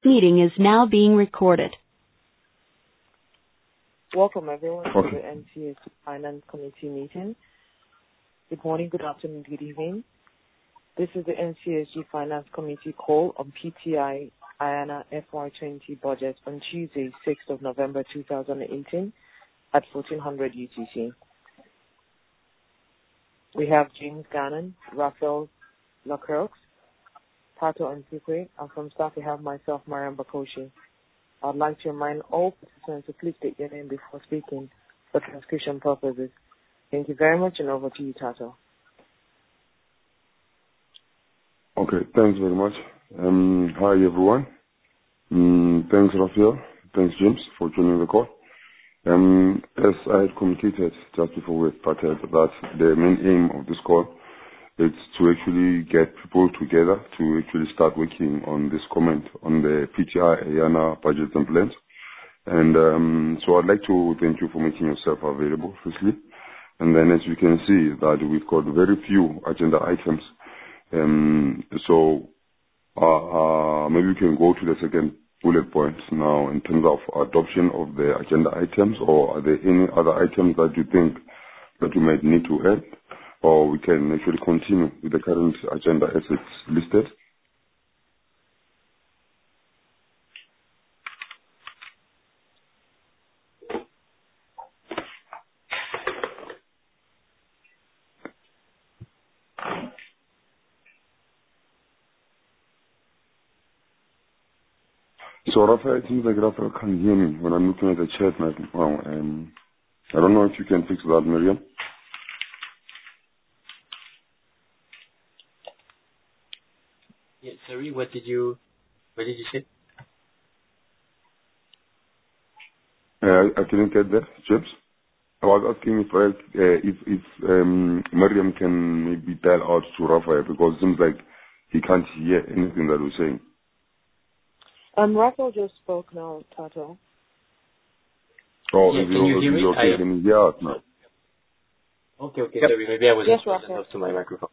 Meeting is now being recorded. Welcome everyone to the NCSG Finance Committee meeting. Good morning, good afternoon, good evening. This is the NCSG Finance Committee call on PTI IANA FY20 budget on Tuesday, 6th of November 2018 at 1400 UTC. We have James Gannon, Raphael Lacroix, Tato Ntikwe, and from staff we have myself, Mariam Bakoshi. I'd like to remind all participants to please state your name before speaking for transcription purposes. Thank you very much, and over to you, Tato. Okay, thanks very much. Hi, everyone. Thanks, Raphael. Thanks, James, for joining the call. As I had communicated just before we started, that the main aim of this call is to actually get people together to actually start working on this comment on the PTI IANA budgets and plans. And so I'd like to thank you for making yourself available, firstly. And then as you can see that we've got very few agenda items. So maybe we can go to the second bullet point now in terms of adoption of the agenda items, or are there any other items that you think that we might need to add? Or we can actually continue with the current agenda as it's listed. So Raphael, it seems like Raphael can't hear me when I'm looking at the chat now. I don't know if you can fix that, Miriam. Yeah, sorry, what did you say? I didn't get that, James. I was asking if Miriam can maybe dial out to Raphael, because it seems like he can't hear anything that we're saying. Raphael just spoke now, Tato. Oh, yeah, can you hear me? Okay? Can you hear us now? Okay, yep. Sorry, maybe I wasn't close enough to my microphone.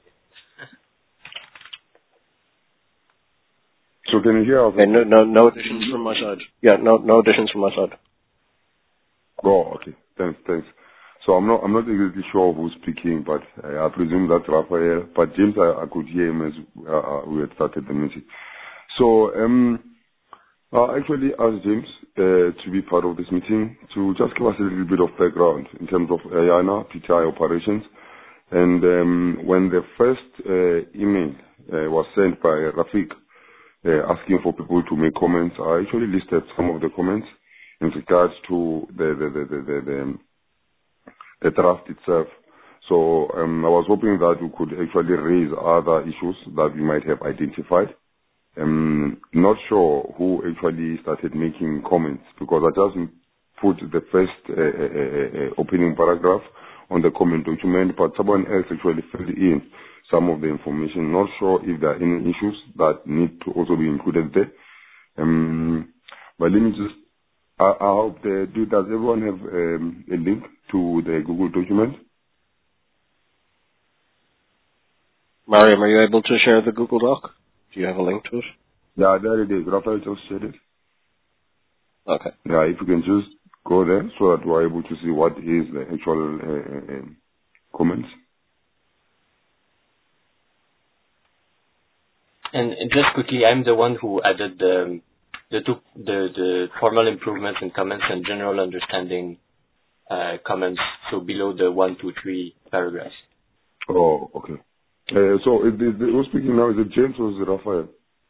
So can you hear us? Okay, no additions from my side. Yeah, no additions from my side. Oh, okay. Thanks. So I'm not exactly sure who's speaking, but I presume that's Raphael. But James, I could hear him as we had started the meeting. So actually asked James to be part of this meeting to just give us a little bit of background in terms of IANA PTI operations. And when the first email was sent by Rafiq asking for people to make comments, I actually listed some of the comments in regards to the draft itself. So I was hoping that we could actually raise other issues that we might have identified. Not sure who actually started making comments, because I just put the first opening paragraph on the comment document, but someone else actually filled in some of the information. Not sure if there are any issues that need to also be included there. But let me just, I hope, does everyone have a link to the Google document? Mariam, are you able to share the Google Doc? Do you have a link to it? Yeah, there it is. Raphael just shared it. Okay. Yeah, if you can just go there so that we're able to see what is the actual comments. And just quickly, I'm the one who added the formal improvements and comments and general understanding comments, so below the 1, 2, 3 paragraphs. Oh, okay. So who's speaking now? Is it James or is it Raphael?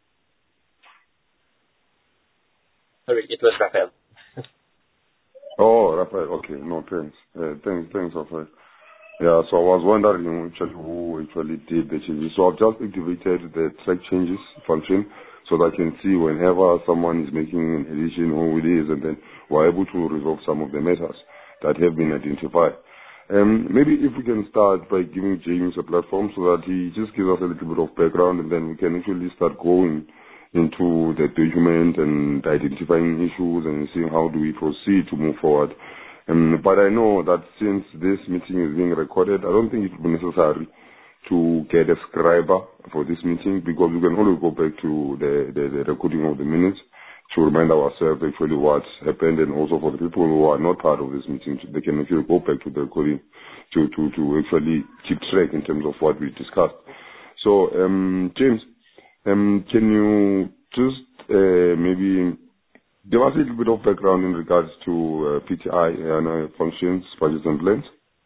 Sorry, it was Raphael. Oh, Raphael. Okay, no, thanks. Thanks, Raphael. Yeah, so I was wondering who actually did the changes. So I've just activated the track changes function so that I can see whenever someone is making an addition who it is, and then we're able to resolve some of the matters that have been identified. Maybe if we can start by giving James a platform so that he just gives us a little bit of background, and then we can actually start going into the document and identifying issues and seeing how do we proceed to move forward. But I know that since this meeting is being recorded, I don't think it will be necessary to get a scriber for this meeting, because we can always go back to the recording of the minutes remind ourselves actually what happened, and also for the people who are not part of this meeting, they can actually go back to the recording to actually keep track in terms of what we discussed. So, James, can you just maybe give us a little bit of background in regards to PTI and functions, budgets and plans?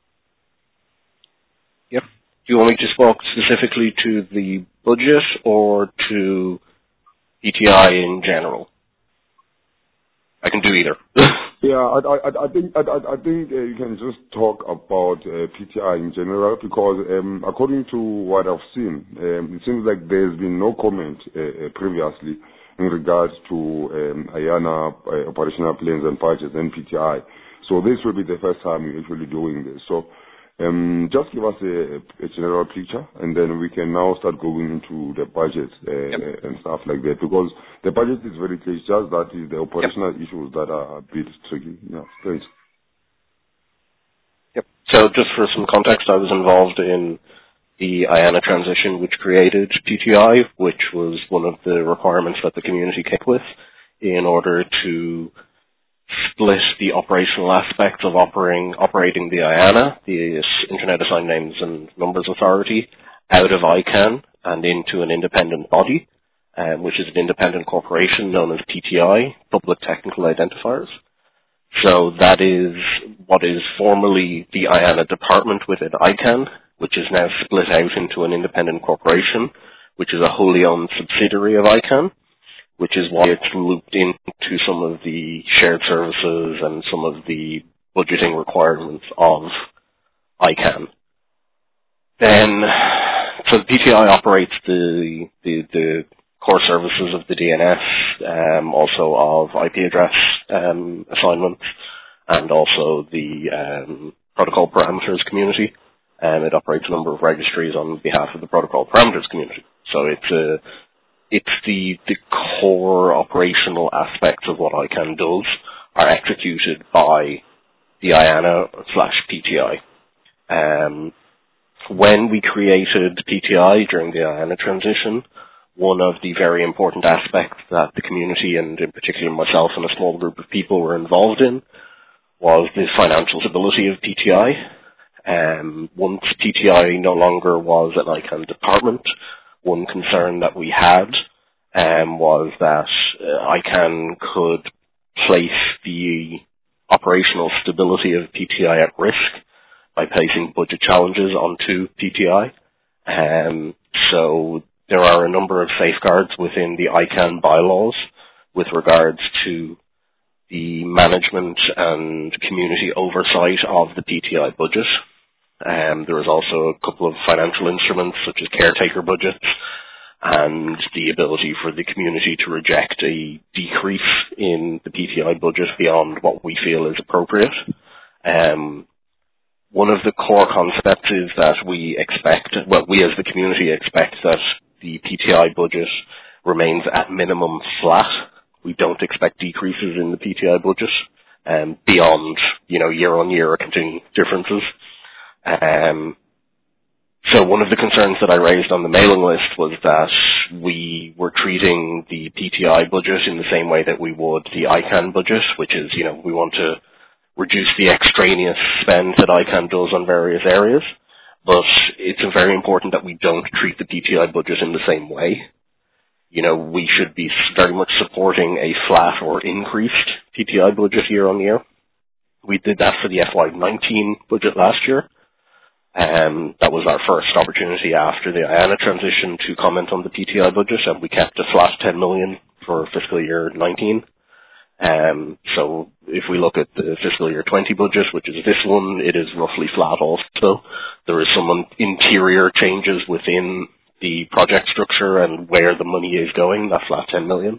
Yep. Do you want me to speak specifically to the budget or to PTI in general? I can do either. Yeah, I think you can just talk about PTI in general, because according to what I've seen, it seems like there's been no comment previously in regards to IANA operational plans and budgets and PTI. So this will be the first time we're actually doing this. So just give us a general picture, and then we can now start going into the budget and stuff like that, because the budget is very clear. It's just that is the operational issues that are a bit tricky. Yeah, thanks. Yep. So just for some context, I was involved in the IANA transition, which created PTI, which was one of the requirements that the community came with in order to split the operational aspects of operating the IANA, the Internet Assigned Names and Numbers Authority, out of ICANN and into an independent body, which is an independent corporation known as PTI, Public Technical Identifiers. So that is what is formerly the IANA department within ICANN, which is now split out into an independent corporation, which is a wholly owned subsidiary of ICANN, which is why it's looped into some of the shared services and some of the budgeting requirements of ICANN. Then, so the PTI operates the core services of the DNS, also of IP address assignments, and also the protocol parameters community. It operates a number of registries on behalf of the protocol parameters community. So it's the core operational aspects of what ICANN does are executed by the IANA/PTI. When we created PTI during the IANA transition, one of the very important aspects that the community, and in particular myself and a small group of people, were involved in was the financial stability of PTI. Once PTI no longer was an ICANN department, one concern that we had was that ICANN could place the operational stability of PTI at risk by placing budget challenges onto PTI. So there are a number of safeguards within the ICANN bylaws with regards to the management and community oversight of the PTI budget. There is also a couple of financial instruments such as caretaker budgets and the ability for the community to reject a decrease in the PTI budget beyond what we feel is appropriate. One of the core concepts is that we as the community expect that the PTI budget remains at minimum flat. We don't expect decreases in the PTI budget beyond, year-on-year accounting differences. So one of the concerns that I raised on the mailing list was that we were treating the PTI budget in the same way that we would the ICANN budget, which is, we want to reduce the extraneous spend that ICANN does on various areas. But it's very important that we don't treat the PTI budget in the same way. We should be very much supporting a flat or increased PTI budget year on year. We did that for the FY19 budget last year. That was our first opportunity after the IANA transition to comment on the PTI budget, and we kept a flat 10 million for fiscal year 19. So if we look at the fiscal year 20 budget, which is this one, it is roughly flat also. There is some interior changes within the project structure and where the money is going, that flat 10 million.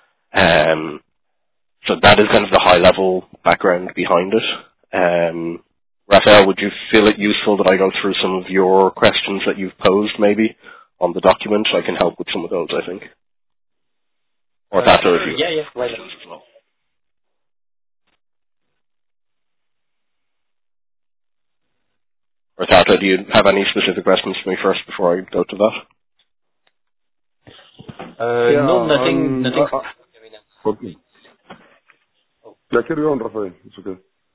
So that is kind of the high level background behind it. Raphael, would you feel it useful that I go through some of your questions that you've posed maybe on the document? I can help with some of those, I think. Or that, or if you have questions as well. Or Tata, do you have any specific questions for me first before I go to that? No, nothing. Okay. Yeah, carry on, Rafael. It's okay.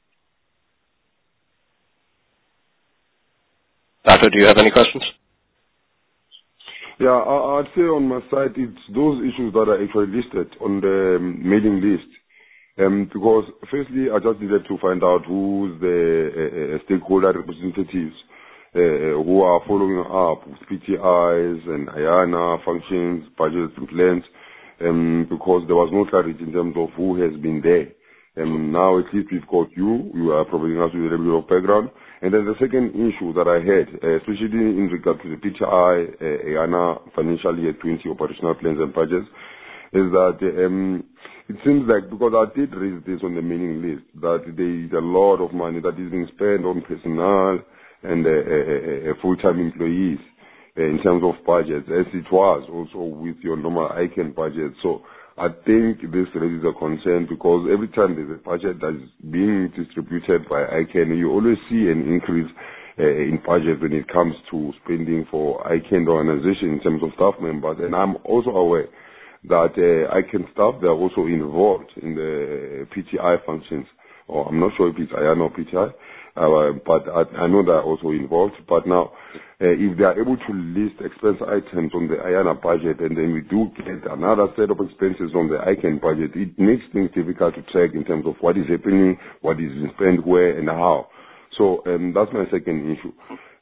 Tato, do you have any questions? Yeah, I'd say on my side, it's those issues that are actually listed on the mailing list. Because firstly, I just needed to find out who's the stakeholder representatives who are following up with PTIs and IANA functions, budgets and plans, because there was no clarity in terms of who has been there. Now at least we've got you are providing us with a little bit of background. And then the second issue that I had, especially in regard to the PTI, IANA financial year 20 operational plans and budgets, is that it seems like, because I did raise this on the mailing list, that there is a lot of money that is being spent on personnel and full-time employees in terms of budgets, as it was also with your normal ICANN budget. So I think this raises a concern, because every time there's a budget that is being distributed by ICANN, you always see an increase in budget when it comes to spending for ICANN organization in terms of staff members. And I'm also aware that ICANN staff, they are also involved in the PTI functions. Or I'm not sure if it's IANA or PTI, but I know they are also involved. But now, if they are able to list expense items on the IANA budget, and then we do get another set of expenses on the ICANN budget, it makes things difficult to track in terms of what is happening, what is spent where, and how. So that's my second issue.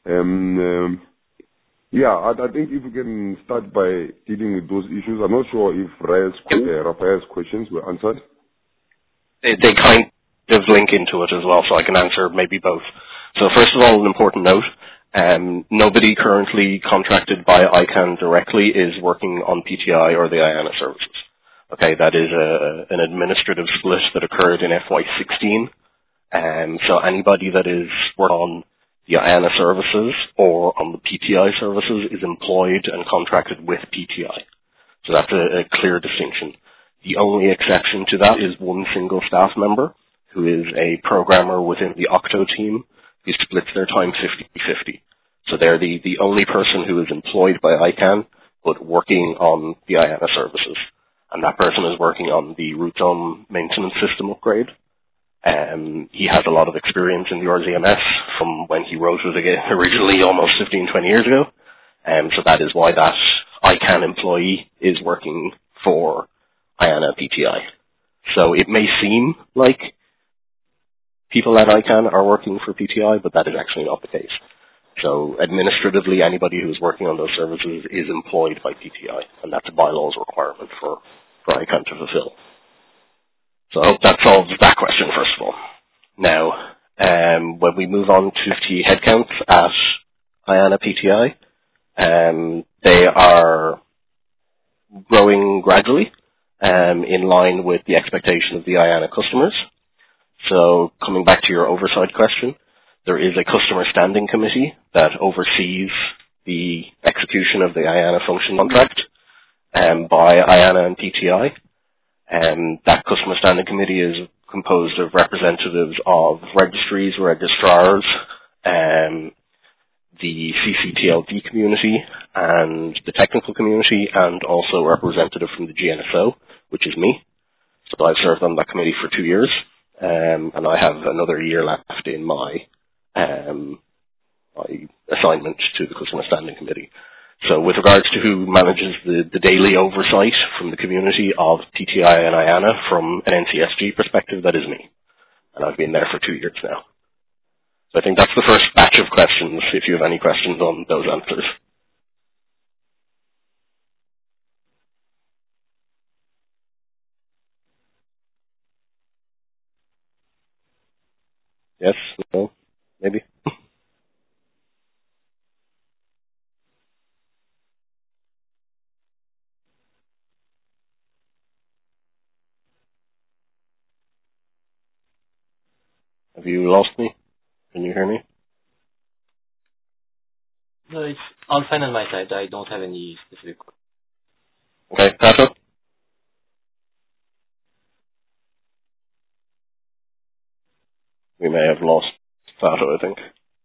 Yeah, I think if we can start by dealing with those issues. I'm not sure if Rafael's questions were answered. They kind of link into it as well, so I can answer maybe both. So first of all, an important note, nobody currently contracted by ICANN directly is working on PTI or the IANA services. Okay, that is an administrative split that occurred in FY16. So anybody that is working on the IANA services or on the PTI services is employed and contracted with PTI. So that's a clear distinction. The only exception to that is one single staff member who is a programmer within the Octo team who splits their time 50-50. So they're the only person who is employed by ICANN but working on the IANA services. And that person is working on the root zone maintenance system upgrade. He has a lot of experience in the RZMS from when he wrote it again, originally almost 15-20 years ago. So that is why that ICANN employee is working for IANA PTI. So it may seem like people at ICANN are working for PTI, but that is actually not the case. So administratively, anybody who is working on those services is employed by PTI, and that's a bylaws requirement for ICANN to fulfill. So I hope that solves that question, first of all. Now, when we move on to FTE headcounts at IANA PTI, they are growing gradually in line with the expectation of the IANA customers. So coming back to your oversight question, there is a customer standing committee that oversees the execution of the IANA function contract by IANA and PTI. That customer standing committee is composed of representatives of registries, registrars, the CCTLD community and the technical community, and also a representative from the GNSO, which is me. So I've served on that committee for 2 years, and I have another year left in my assignment to the customer standing committee. So with regards to who manages the daily oversight from the community of PTI and IANA from an NCSG perspective, that is me. And I've been there for 2 years now. So I think that's the first batch of questions, if you have any questions on those answers. Yes? No? Maybe? Have you lost me? Can you hear me? No, it's all fine on my side. I don't have any specific questions. Okay, Tato? We may have lost Tato, I think.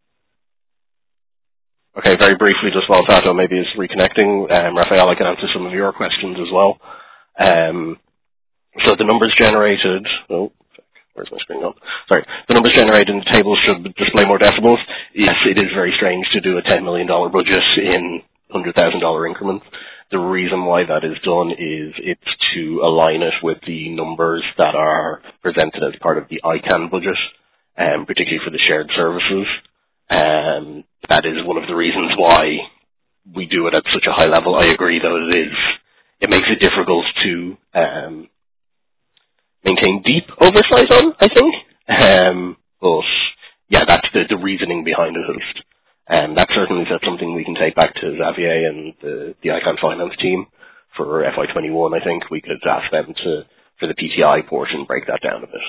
Okay, very briefly, just while Tato maybe is reconnecting, Rafael, I can answer some of your questions as well. So the numbers generated, where's my screen gone? Sorry. The numbers generated in the table should display more decimals. Yes, it is very strange to do a $10 million budget in $100,000 increments. The reason why that is done is it's to align it with the numbers that are presented as part of the ICANN budget, particularly for the shared services. That is one of the reasons why we do it at such a high level. I agree, though, it makes it difficult to maintain deep oversight on, I think. But yeah, that's the reasoning behind it. That's certainly something we can take back to Xavier and the ICANN finance team for FY21. I think we could ask them to, for the PTI portion, break that down a bit.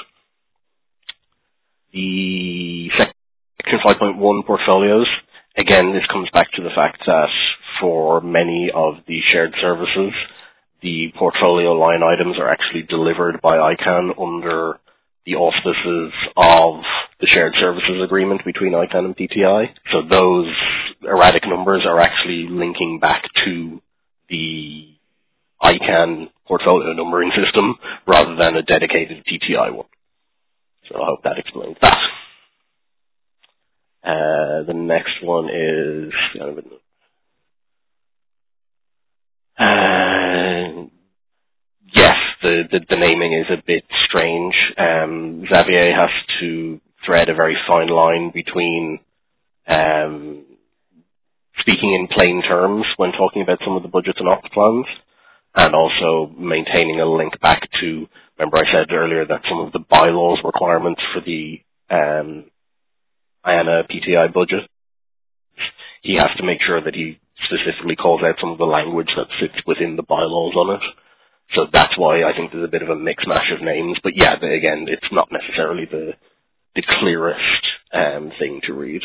The Section 5.1 portfolios, again, this comes back to the fact that for many of the shared services, the portfolio line items are actually delivered by ICANN under the auspices of the shared services agreement between ICANN and PTI. So those erratic numbers are actually linking back to the ICANN portfolio numbering system rather than a dedicated PTI one. So I hope that explains that. The next one is yes, the naming is a bit strange. Xavier has to thread a very fine line between speaking in plain terms when talking about some of the budgets and ops plans, and also maintaining a link back to, remember I said earlier that some of the bylaws requirements for the IANA PTI budget, he has to make sure that he specifically calls out some of the language that sits within the bylaws on it. So that's why I think there's a bit of a mix-mash of names. But yeah, again, it's not necessarily the clearest thing to read.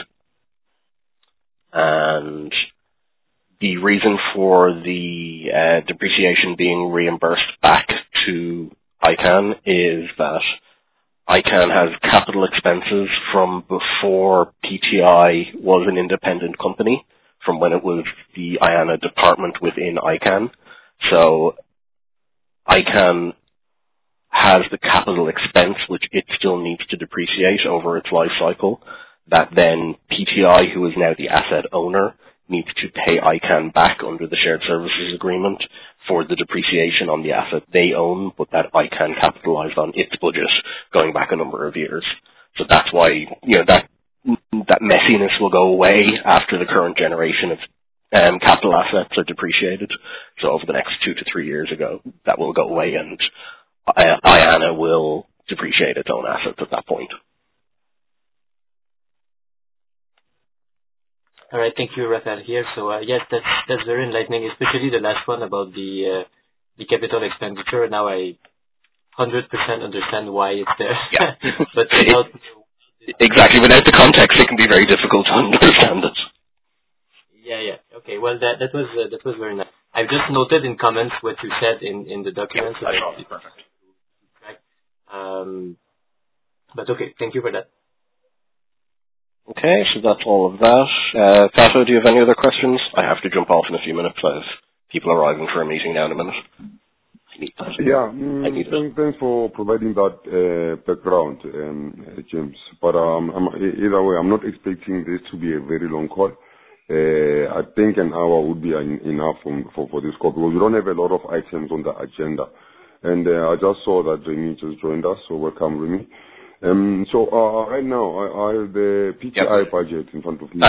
And the reason for the depreciation being reimbursed back to ICANN is that ICANN has capital expenses from before PTI was an independent company, from when it was the IANA department within ICANN. So ICANN has the capital expense which it still needs to depreciate over its life cycle, that then PTI, who is now the asset owner, needs to pay ICANN back under the shared services agreement for the depreciation on the asset they own, but that ICANN capitalized on its budget going back a number of years. So that's why, that messiness will go away after the current generation of capital assets are depreciated. So over the next 2 to 3 years ago, that will go away, and IANA will depreciate its own assets at that point. All right, thank you, Raphael here. So yes, that's very enlightening, especially the last one about the capital expenditure. Now I 100% understand why it's there. Yeah. But exactly, without the context, it can be very difficult to understand it. Yeah. Okay. Well, that was very nice. I've just noted in comments what you said in the document. Yeah, I saw it. Perfect. But okay, thank you for that. Okay, so that's all of that. Kato, do you have any other questions? I have to jump off in a few minutes. I have people arriving for a meeting now in a minute. I need that. Yeah, thanks for providing that background, James. But either way, I'm not expecting this to be a very long call. I think an hour would be enough for this call, because we don't have a lot of items on the agenda. And I just saw that Remy just joined us, so welcome, Remy. So right now, I have the PTI budget in front of me. I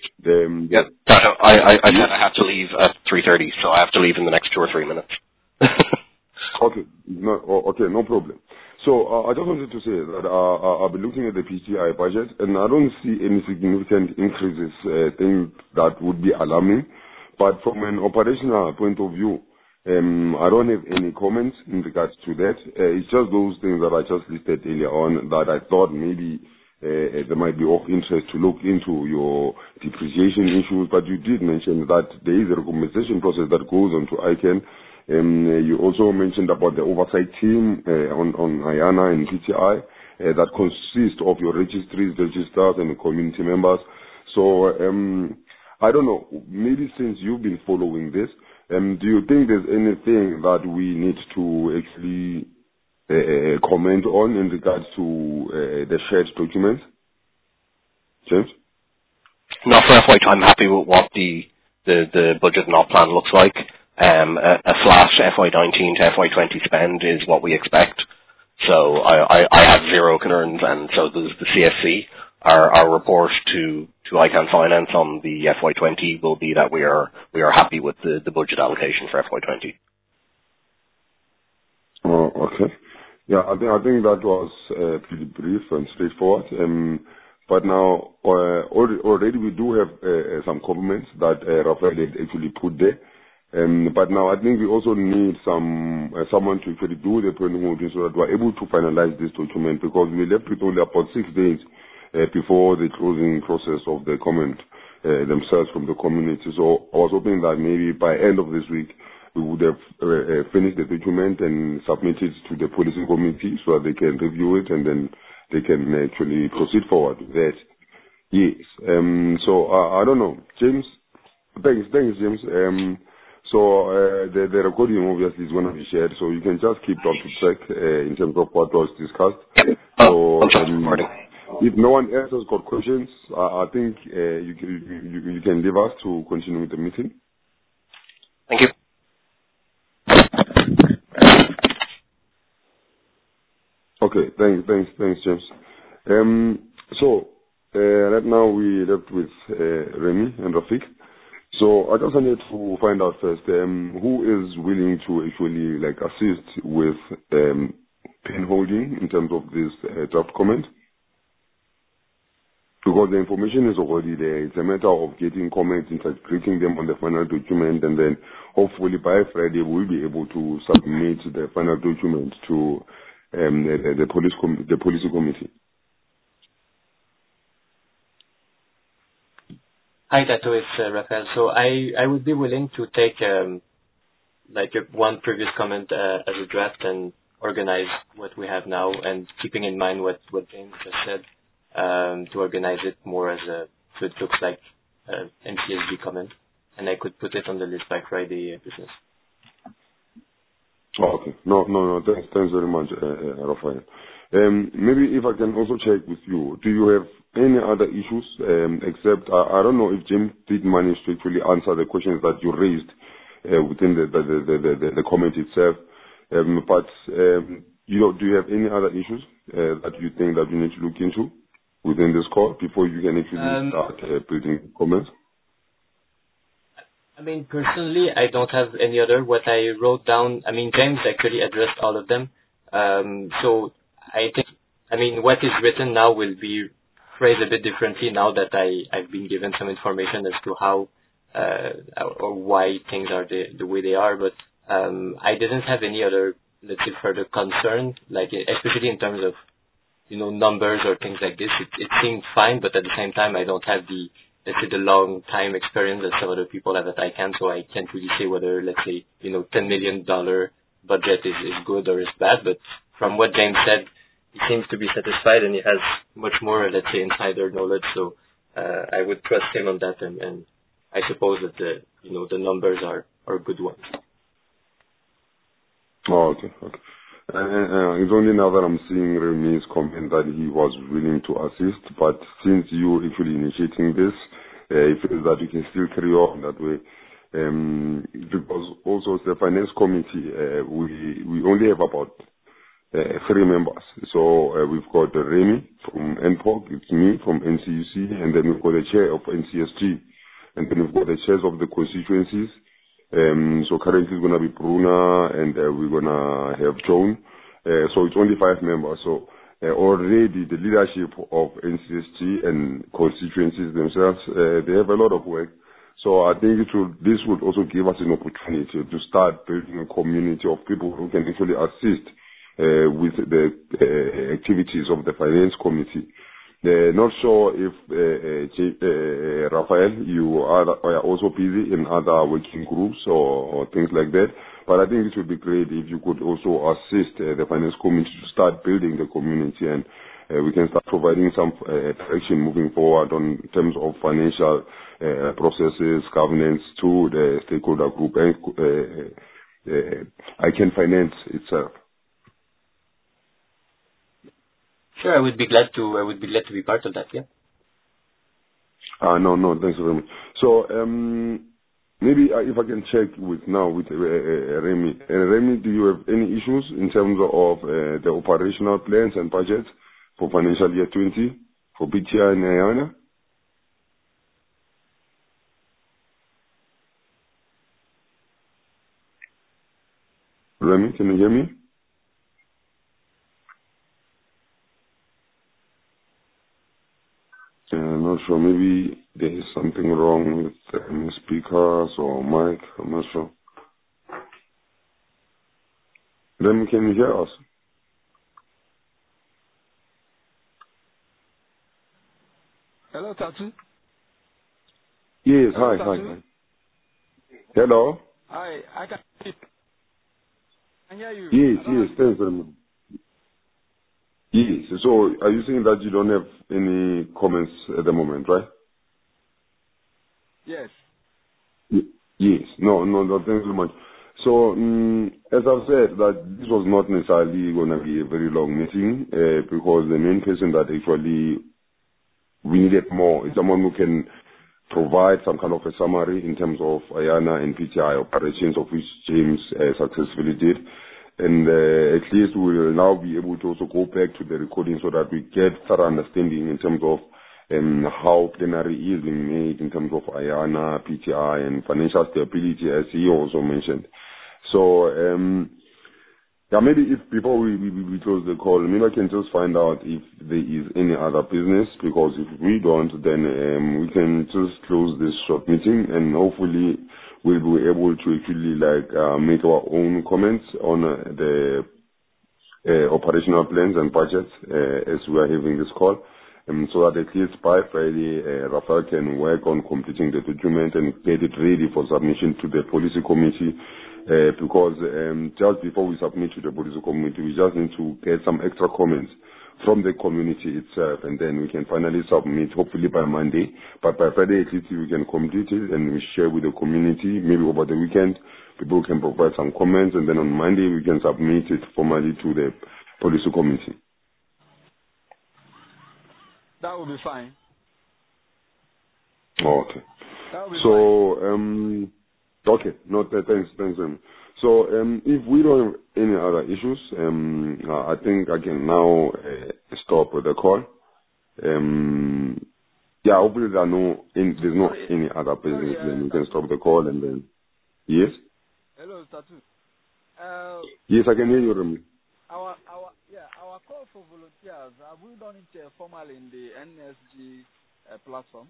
said I have to leave at 3:30, so I have to leave in the next 2 or 3 minutes. Okay, no problem. So I just wanted to say that I'll be looking at the PTI budget, and I don't see any significant increases, things that would be alarming. But from an operational point of view, I don't have any comments in regards to that. It's just those things that I just listed earlier on that I thought maybe there might be of interest to look into your depreciation issues. But you did mention that there is a compensation process that goes on to ICANN. You also mentioned about the oversight team on IANA and PTI that consists of your registries, registrars, and community members. So I don't know, maybe since you've been following this, do you think there's anything that we need to actually comment on in regards to the shared documents? James? Not for FY. I'm happy with what the budget and op plan looks like. A flat FY19 to FY20 spend is what we expect. So I have zero concerns, and so does the CSC. Our report to ICANN Finance on the FY20 will be that we are happy with the budget allocation for FY20. Oh, okay. Yeah, I think that was pretty brief and straightforward. But now already we do have some comments that Raphael had actually put there. But now I think we also need someone to actually do the planning holding so that we're able to finalize this document, because we left with only about 6 days before the closing process of the comment themselves from the community. So I was hoping that maybe by end of this week we would have finished the document and submitted to the policy committee so that they can review it and then they can actually proceed forward with that. Yes. So I don't know, James. Thanks, James. So the recording obviously is going to be shared, so you can just keep up to track in terms of what was discussed. So if no one else has got questions, I think you can leave us to continue with the meeting. Thank you. Okay, thanks, James. So right now we left with Remy and Rafik. So I just wanted to find out first, who is willing to actually assist with pen holding in terms of this draft comment? Because the information is already there. It's a matter of getting comments, integrating them on the final document, and then hopefully by Friday we'll be able to submit the final document to the policy committee. Hi, Tato, it's Raphael. So I would be willing to take one previous comment as a draft and organize what we have now, and keeping in mind what James just said, to organize it more as so it looks like NCSG comment, and I could put it on the list by Friday business. Oh, okay. No. Thanks very much, Raphael. Maybe if I can also check with you, do you have any other issues except I don't know if Jim did manage to actually answer the questions that you raised within the comment itself, but do you have any other issues that you think that you need to look into within this call before you can actually start building comments? I mean, personally, I don't have any other. What I wrote down, I mean, James actually addressed all of them. So I think, what is written now will be phrased a bit differently now that I've been given some information as to how or why things are the way they are. But I didn't have any other, let's say, further concern, especially in terms of, numbers or things like this. It seemed fine, but at the same time, I don't have the long time experience that some other people have at ICANN, so I can't really say whether, let's say, $10 million budget is good or is bad. But from what James said, he seems to be satisfied, and he has much more, let's say, insider knowledge. So I would trust him on that, and I suppose that the numbers are good ones. Oh, okay. It's only now that I'm seeing Remy's comment that he was willing to assist, but since you actually initiating this, he feels that you can still carry on that way. Because also the finance committee, we only have about 3 members. So we've got Remy from NPOC, it's me from NCUC, and then we've got the chair of NCSG, and then we've got the chairs of the constituencies. So currently it's going to be Bruna, and we're going to have Joan. So it's only 5 members. So already the leadership of NCSG and constituencies themselves, they have a lot of work. So I think this would also give us an opportunity to start building a community of people who can actually assist with the activities of the finance committee. Not sure if Raphael, you are also busy in other working groups or things like that, but I think it would be great if you could also assist the finance committee to start building the community, and we can start providing some direction moving forward in terms of financial processes, governance to the stakeholder group and ICANN Finance itself. Sure, I would be glad to be part of that. Yeah. No, thanks very much. So maybe if I can check with Remy. Remy, do you have any issues in terms of the operational plans and budgets for financial year 20 for PTI and Ayana? Remy, can you hear me? I'm not sure. Maybe there is something wrong with speakers or mic. I'm not sure. Remy, can you hear us? Hello, Tatu. Yes. Hello, Hi. Tatu. Hello. Hi, I can hear you. Yes. Thanks very much. Yes. So, are you saying that you don't have any comments at the moment, right? Yes. Yes. No, thanks very much. So, as I've said, that this was not necessarily going to be a very long meeting, because the main person that actually we needed more is someone who can provide some kind of a summary in terms of Ayana and PTI operations, of which James successfully did. And at least we will now be able to also go back to the recording so that we get thorough understanding in terms of how plenary is being made in terms of Ayana, PTI, and financial stability, as he also mentioned. So, maybe if before we close the call, maybe I can just find out if there is any other business, because if we don't, then we can just close this short meeting, and hopefully we'll be able to actually make our own comments on the operational plans and budgets as we are having this call. So that at least by Friday, Rafael can work on completing the document and get it ready for submission to the policy committee. Because just before we submit to the policy committee, we just need to get some extra comments from the community itself, and then we can finally submit, hopefully by Monday. But by Friday, at least we can complete it and we share with the community. Maybe over the weekend, people can provide some comments, and then on Monday we can submit it formally to the policy committee. That will be fine. Okay. That will be fine. Okay. No, thanks. So, if we don't have any other issues, I think I can now stop the call. Hopefully there's not any other business. Then we can stop the call and then. Yes. Hello, Tatu. Yes, I can hear you, Remy. Our call for volunteers, have we done it formally in the NSG platform?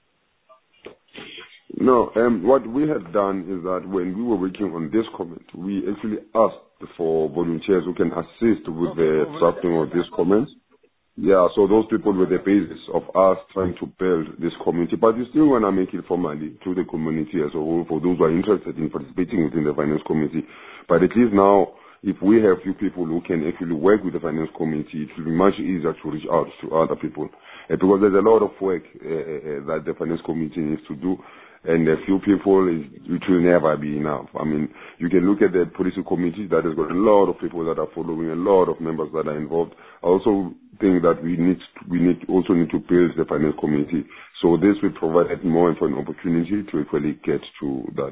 No, what we had done is that when we were working on this comment, we actually asked for volunteers who can assist with the drafting of these comments. Yeah, so those people were the basis of us trying to build this community. But we still want to make it formally to the community as a whole for those who are interested in participating within the finance committee. But at least now, if we have few people who can actually work with the finance committee, it will be much easier to reach out to other people. Because there's a lot of work that the finance committee needs to do. And a few people, it will never be enough. I mean, you can look at the policy committee that has got a lot of people that are following, a lot of members that are involved. I also think that we need to build the finance committee. So this will provide more of an opportunity to actually get to that.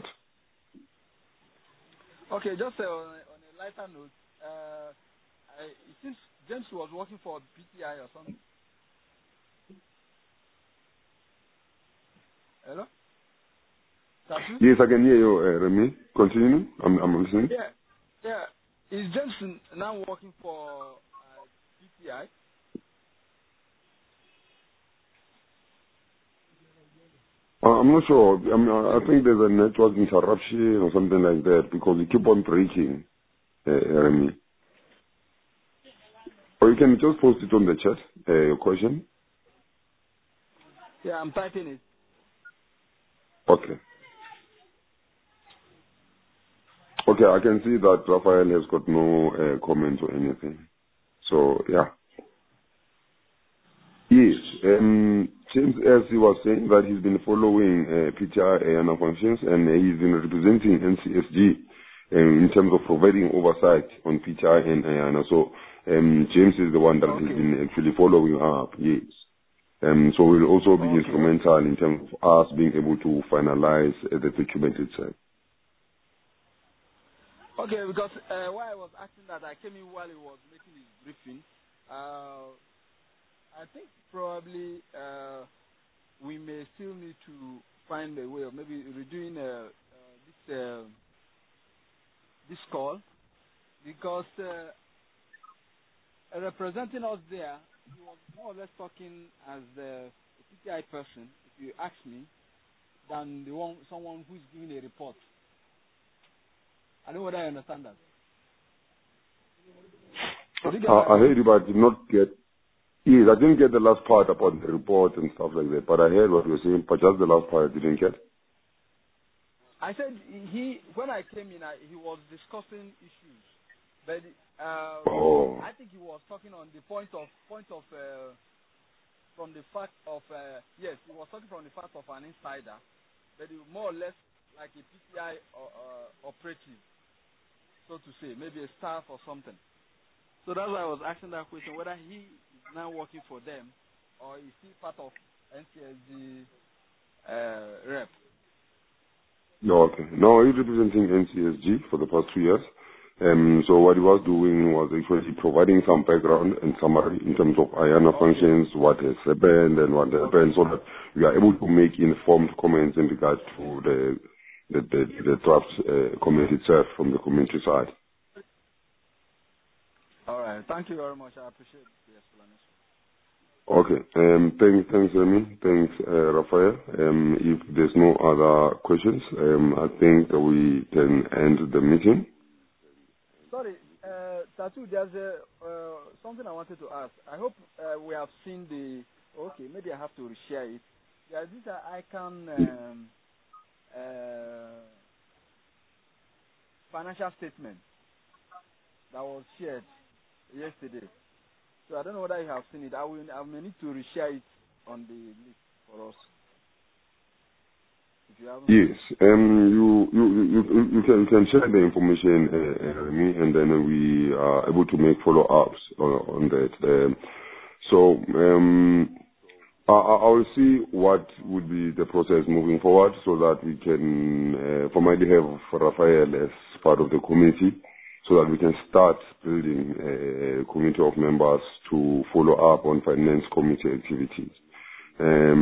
Okay, just on a lighter note, it seems James was working for PTI or something. Hello? Yes, I can hear you, Remy. Continue. I'm listening. Yeah. Is James now working for PTI? I'm not sure. I think there's a network interruption or something like that because you keep on breaking, Remy. Or you can just post it on the chat, your question. Yeah, I'm typing it. Okay. Okay, I can see that Rafael has got no comments or anything. So, yeah. Yes, James, as he was saying, that he's been following PTI Ayana functions and he's been representing NCSG in terms of providing oversight on PTI and Ayana. So, James is the one that has been actually following up. Yes. So we'll also be instrumental in terms of us being able to finalize the document itself. Okay, because why I was asking that, I came in while he was making his briefing. I think probably we may still need to find a way of maybe redoing this call, because representing us there, he was more or less talking as the PTI person, if you ask me, than someone who is giving a report. I don't know whether I understand that. I heard you, but I did not get. Yes, I didn't get the last part about the report and stuff like that. But I heard what you were saying, but just the last part I didn't get. I said when I came in, he was discussing issues, but I think he was talking on the point of from the fact of yes, he was talking from the fact of an insider, but it was more or less like a PTI operative, so to say, maybe a staff or something. So that's why I was asking that question, whether he is now working for them or is he part of NCSG rep? No, okay. No, he's representing NCSG for the past 2 years. So what he was doing was actually providing some background and summary in terms of IANA functions, what has happened and what happened, so that we are able to make informed comments in regards to the draft comment itself from the community side. All right. Thank you very much. I appreciate the explanation. Okay. Thanks, Remy. Thanks, Raphael. If there's no other questions, I think we can end the meeting. Sorry, Tatu, there's something I wanted to ask. I hope we have seen the. Okay, maybe I have to reshare it. There's this ICANN financial statement that was shared yesterday. So I don't know whether you have seen it. I may need to reshare it on the list for us. If you haven't. Yes. You can share the information with me, and then we are able to make follow-ups on that. I will see what would be the process moving forward, so that we can formally have Raphael as part of the committee, so that we can start building a committee of members to follow up on finance committee activities. I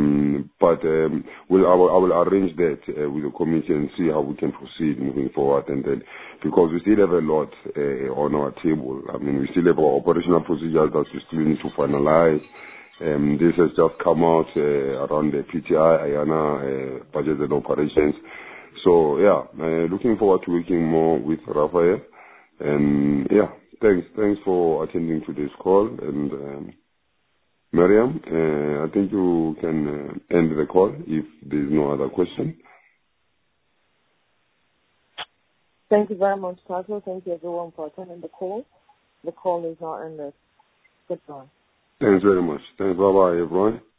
will arrange that with the committee and see how we can proceed moving forward. And then, because we still have a lot on our table. I mean, we still have our operational procedures that we still need to finalize. This has just come out around the PTI, IANA, budget and operations. So, yeah, looking forward to working more with Raphael. And, yeah, thanks for attending to this call. And, Mariam, I think you can end the call if there is no other question. Thank you very much, Tato. Thank you, everyone, for attending the call. The call is now ended. Goodbye. Thanks very much. Thanks. Bye-bye, everyone.